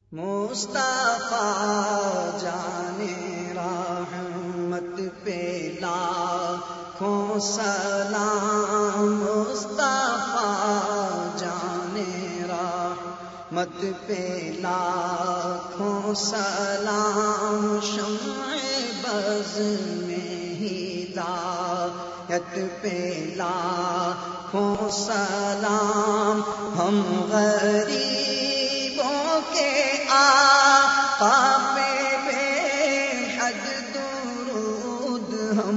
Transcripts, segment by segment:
مصطفیٰ جانے رحمت پہ لاکھوں سلام، مصطفیٰ جانے رحمت پہ لاکھوں سلام، شمع بز میں ہدایت پہ لاکھوں سلام، ہم غریبوں کے آقا پہ بے حد درود، ہم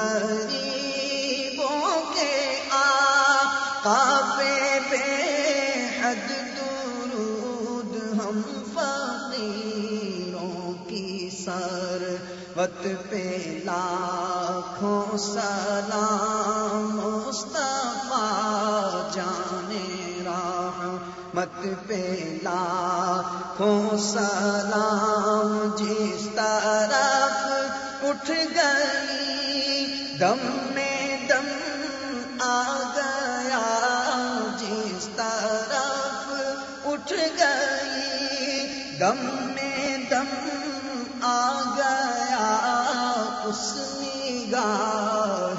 غریبوں کے آقا پہ بے حد درود، ہم فقیروں کی ثروت پہ لاکھوں سلام، مصطفیٰ جانے رحمت پہ لاکھوں سلام، جس طرف اٹھ گئی دم میں دم آ گیا، جس طرف اٹھ گئی دم میں دم آ گیا، اس نگاہ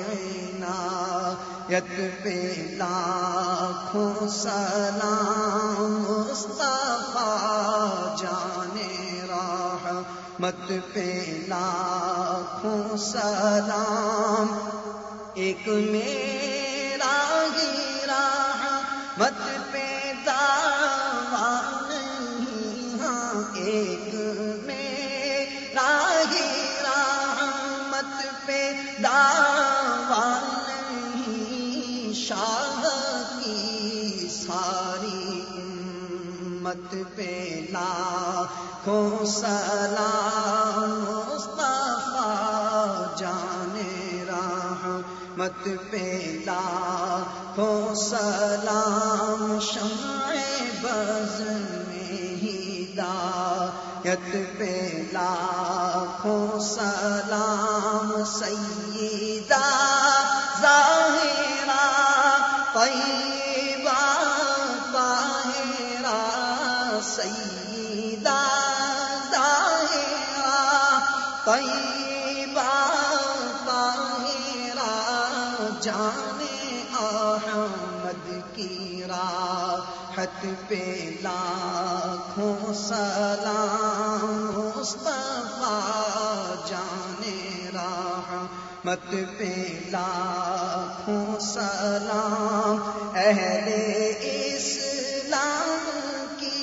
عنایت پہ لاکھوں سلام، مصطفیٰ جانے رحمت پہ لاکھوں سلام، ایک میرا ہی رحمت پہ دعویٰ نہیں، ہاں ایک میرا ہی رحمت پہ دعویٰ نہیں، شاہ کی ساری امت پہ لاکھوں سلام، مصطفیٰ جانے رحمت پہ لاکھوں سلام، شمع بز میں ہدایت پہ لاکھوں سلام، سیدہ ظاہرہ طیبہ طاہرہ، سیدہ ظاہرہ طیبہ طاہرہ، جانے احمد کی راحت پہ لاکھوں سلام، مصطفیٰ جانے رحمت پہ لاکھوں سلام، اہل اسلام کی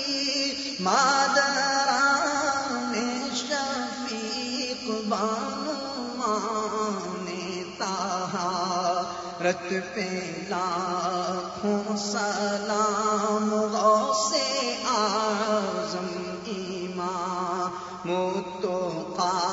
مادران شفیق بانوان طہارت پہ لاکھوں سلام، غوث اعظم امام التقیٰ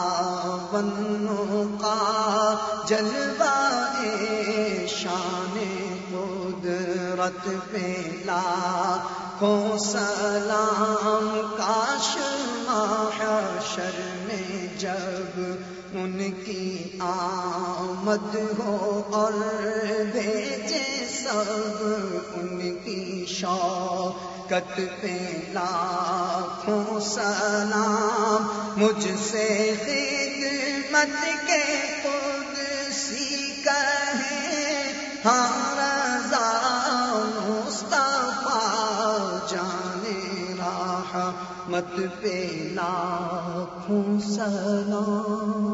والنقیٰ، جلوہ شان قدرت پہ لاکھوں سلام، کاش محشر میں جب ان کی آمد ہو اور بھیجے سب ان کی شوکت پہ لاکھوں سلام، مجھ سے خدمت کے قدسی کہیں ہاں رضا، مصطفیٰ جانے رحمت پہ لاکھوں سلام۔